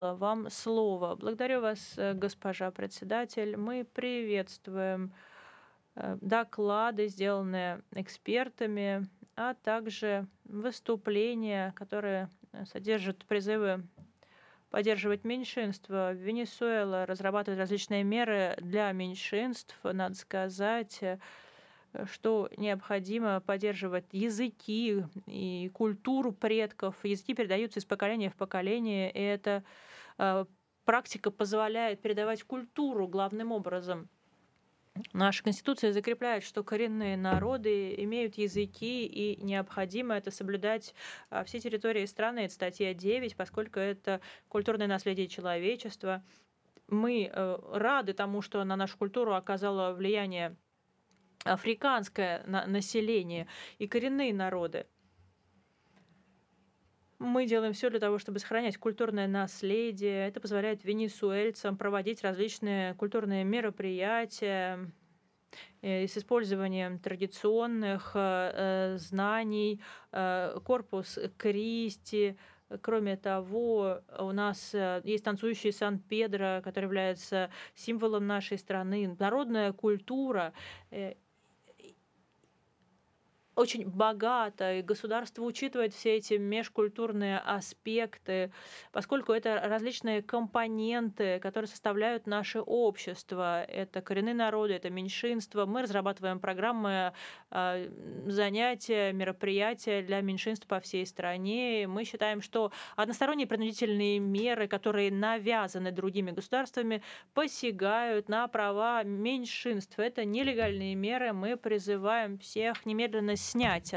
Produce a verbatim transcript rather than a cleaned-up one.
вам слово. Благодарю вас, э, госпожа председатель. Мы приветствуем э, доклады, сделанные экспертами, а также выступления, которые э, содержат призывы поддерживать меньшинства. Венесуэла разрабатывает различные меры для меньшинств. Надо сказать, э, что необходимо поддерживать языки и культуру предков. Языки передаются из поколения в поколение, и эта э, практика позволяет передавать культуру главным образом. Наша Конституция закрепляет, что коренные народы имеют языки, и необходимо это соблюдать а, все территории страны. Это статья девять, поскольку это культурное наследие человечества. Мы э, рады тому, что на нашу культуру оказало влияние африканское на- население и коренные народы. Мы делаем все для того, чтобы сохранять культурное наследие. Это позволяет венесуэльцам проводить различные культурные мероприятия э, с использованием традиционных э, э, знаний, э, корпус Кристи. Кроме того, у нас э, есть танцующий Сан-Педро, который является символом нашей страны. Народная культура э, очень богато, и государство учитывает все эти межкультурные аспекты, поскольку это различные компоненты, которые составляют наше общество. Это коренные народы, это меньшинства. Мы разрабатываем программы, а, м, занятия, мероприятия для меньшинств по всей стране. И мы считаем, что односторонние принудительные меры, которые навязаны другими государствами, посягают на права меньшинств. Это нелегальные меры. Мы призываем всех немедленно снять